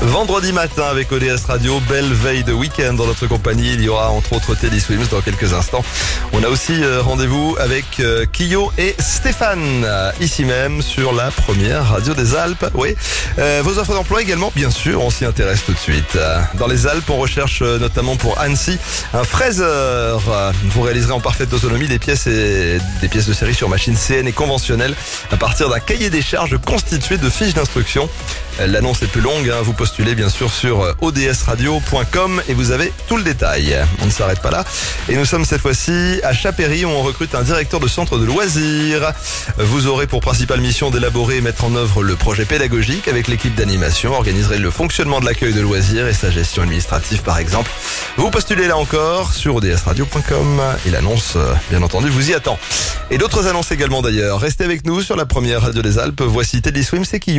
Vendredi matin avec ODS Radio, belle veille de week-end dans notre compagnie. Il y aura entre autres Teddy Swims dans quelques instants. On a aussi rendez-vous avec Kyo et Stéphane, ici même sur la première radio des Alpes. Oui, vos offres d'emploi également, bien sûr, on s'y intéresse tout de suite. Dans les Alpes, on recherche notamment pour Annecy un fraiseur. Vous réaliserez en parfaite autonomie des pièces de série sur machine CN et conventionnelle à partir d'un cahier des charges constitué de fiches d'instruction. L'annonce est plus longue, vous postulez bien sûr sur odsradio.com et vous avez tout le détail. On ne s'arrête pas là et nous sommes cette fois-ci à Chapéry où on recrute un directeur de centre de loisirs. Vous aurez pour principale mission d'élaborer et mettre en œuvre le projet pédagogique avec l'équipe d'animation, organiserez le fonctionnement de l'accueil de loisirs et sa gestion administrative par exemple. Vous postulez là encore sur odsradio.com et l'annonce, bien entendu, vous y attend. Et d'autres annonces également d'ailleurs. Restez avec nous sur la première radio des Alpes. Voici Teddy Swims et Kyo.